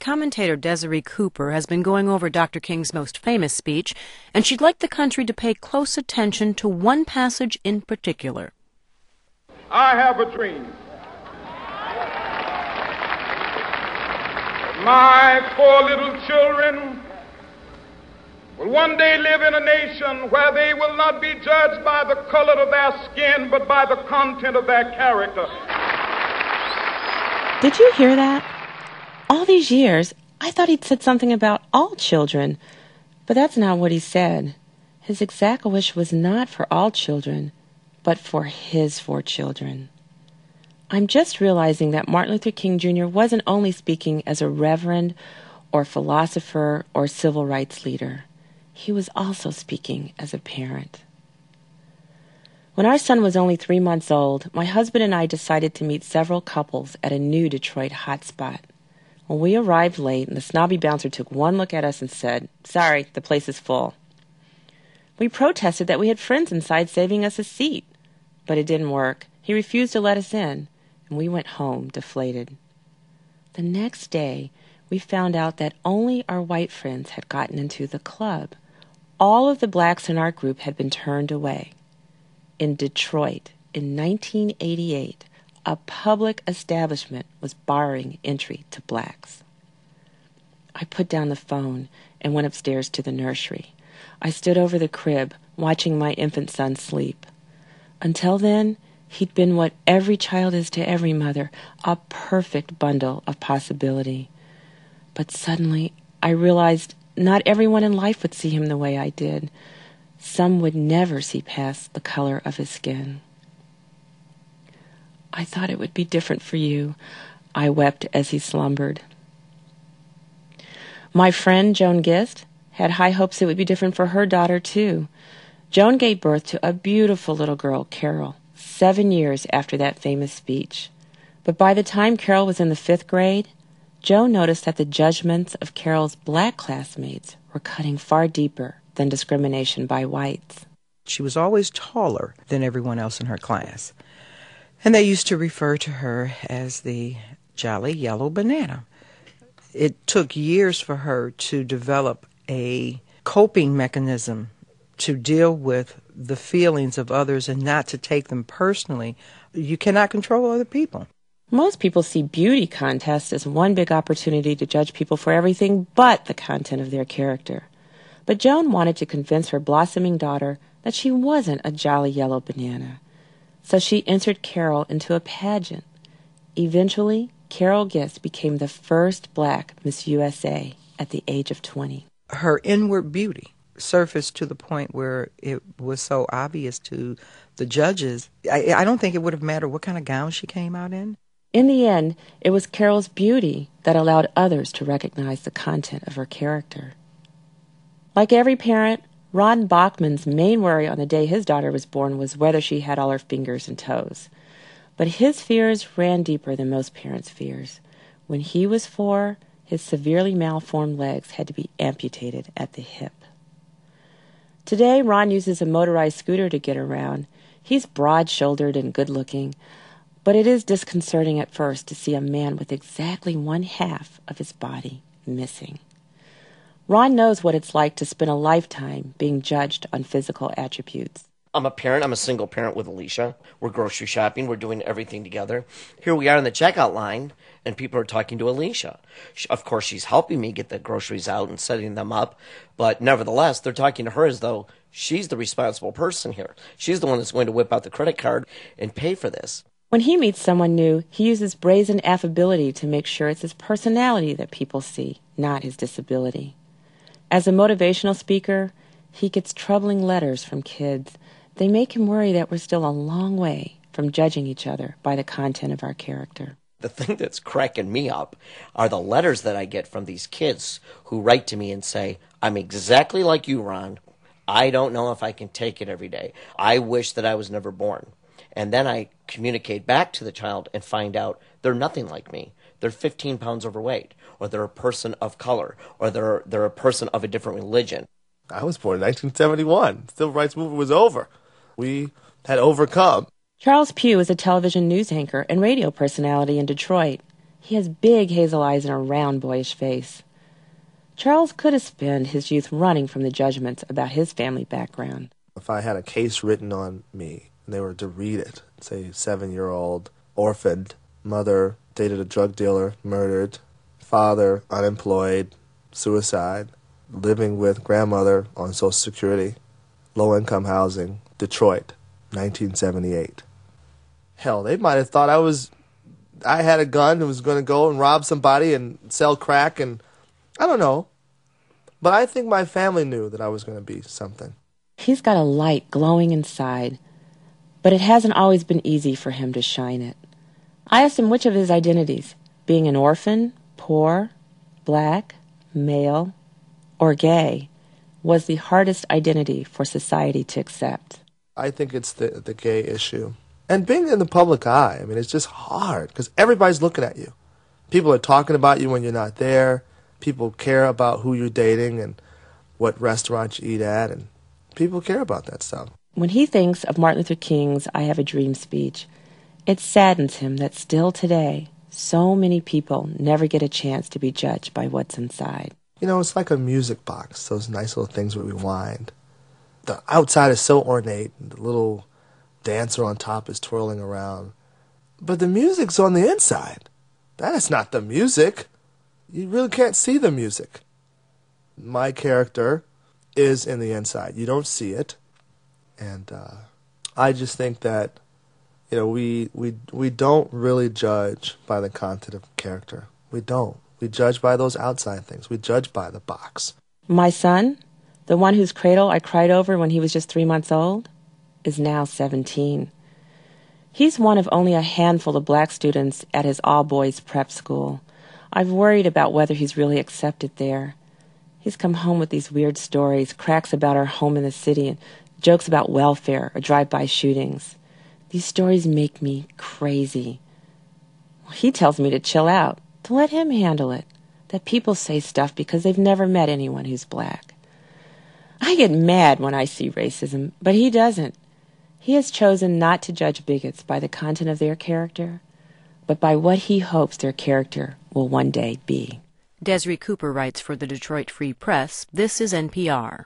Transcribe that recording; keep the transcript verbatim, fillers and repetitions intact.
commentator Desiree Cooper has been going over Doctor King's most famous speech, and she'd like the country to pay close attention to one passage in particular. I have a dream. My poor little children will one day live in a nation where they will not be judged by the color of their skin, but by the content of their character. Did you hear that? All these years, I thought he'd said something about all children, but that's not what he said. His exact wish was not for all children, but for his four children. I'm just realizing that Martin Luther King Junior wasn't only speaking as a reverend or philosopher or civil rights leader. He was also speaking as a parent. When our son was only three months old, my husband and I decided to meet several couples at a new Detroit hotspot. When we arrived late, and the snobby bouncer took one look at us and said, "Sorry, the place is full." We protested that we had friends inside saving us a seat, but it didn't work. He refused to let us in, and we went home deflated. The next day, we found out that only our white friends had gotten into the club. All of the blacks in our group had been turned away. In Detroit, in nineteen eighty-eight, a public establishment was barring entry to blacks. I put down the phone and went upstairs to the nursery. I stood over the crib, watching my infant son sleep. Until then, he'd been what every child is to every mother, a perfect bundle of possibility. But suddenly, I realized not everyone in life would see him the way I did. Some would never see past the color of his skin. I thought it would be different for you, I wept as he slumbered. My friend, Joan Gist, had high hopes it would be different for her daughter, too. Joan gave birth to a beautiful little girl, Carol, seven years after that famous speech. But by the time Carol was in the fifth grade, Joan noticed that the judgments of Carol's black classmates were cutting far deeper than discrimination by whites. She was always taller than everyone else in her class. And they used to refer to her as the Jolly Yellow Banana. It took years for her to develop a coping mechanism to deal with the feelings of others and not to take them personally. You cannot control other people. Most people see beauty contests as one big opportunity to judge people for everything but the content of their character. But Joan wanted to convince her blossoming daughter that she wasn't a jolly yellow banana. So she entered Carol into a pageant. Eventually, Carol Gist became the first black Miss U S A at the age of twenty. Her inward beauty surfaced to the point where it was so obvious to the judges. I, I don't think it would have mattered what kind of gown she came out in. In the end, it was Carol's beauty that allowed others to recognize the content of her character. Like every parent, Ron Bachman's main worry on the day his daughter was born was whether she had all her fingers and toes. But his fears ran deeper than most parents' fears. When he was four, his severely malformed legs had to be amputated at the hip. Today, Ron uses a motorized scooter to get around. He's broad-shouldered and good-looking, but it is disconcerting at first to see a man with exactly one half of his body missing. Ron knows what it's like to spend a lifetime being judged on physical attributes. I'm a parent. I'm a single parent with Alicia. We're grocery shopping. We're doing everything together. Here we are in the checkout line, and people are talking to Alicia. She, of course, she's helping me get the groceries out and setting them up, but nevertheless, they're talking to her as though she's the responsible person here. She's the one that's going to whip out the credit card and pay for this. When he meets someone new, he uses brazen affability to make sure it's his personality that people see, not his disability. As a motivational speaker, he gets troubling letters from kids. They make him worry that we're still a long way from judging each other by the content of our character. The thing that's cracking me up are the letters that I get from these kids who write to me and say, "I'm exactly like you, Ron. I don't know if I can take it every day. I wish that I was never born." And then I communicate back to the child and find out they're nothing like me. They're fifteen pounds overweight, or they're a person of color, or they're they're a person of a different religion. I was born in nineteen seventy-one. The Civil Rights Movement was over. We had overcome. Charles Pugh is a television news anchor and radio personality in Detroit. He has big hazel eyes and a round, boyish face. Charles could have spent his youth running from the judgments about his family background. If I had a case written on me, and they were to read it, say seven-year-old, orphaned, mother, dated a drug dealer, murdered, father, unemployed, suicide, living with grandmother on Social Security, low-income housing, Detroit, nineteen seventy-eight. Hell, they might have thought I was, I had a gun and was going to go and rob somebody and sell crack, and I don't know. But I think my family knew that I was going to be something. He's got a light glowing inside, but it hasn't always been easy for him to shine it. I asked him which of his identities, being an orphan, poor, black, male, or gay, was the hardest identity for society to accept. I think it's the the gay issue. And being in the public eye, I mean, it's just hard because everybody's looking at you. People are talking about you when you're not there. People care about who you're dating and what restaurants you eat at, and people care about that stuff. When he thinks of Martin Luther King's I Have a Dream speech, it saddens him that still today, so many people never get a chance to be judged by what's inside. You know, it's like a music box, those nice little things we rewind. The outside is so ornate, and the little dancer on top is twirling around. But the music's on the inside. That is not the music. You really can't see the music. My character is in the inside. You don't see it. And uh, I just think that, you know, we, we, we don't really judge by the content of character. We don't. We judge by those outside things. We judge by the box. My son, the one whose cradle I cried over when he was just three months old, is now seventeen. He's one of only a handful of black students at his all-boys prep school. I've worried about whether he's really accepted there. He's come home with these weird stories, cracks about our home in the city, and jokes about welfare or drive-by shootings. These stories make me crazy. He tells me to chill out, to let him handle it, that people say stuff because they've never met anyone who's black. I get mad when I see racism, but he doesn't. He has chosen not to judge bigots by the content of their character, but by what he hopes their character will one day be. Desiree Cooper writes for the Detroit Free Press. This is N P R.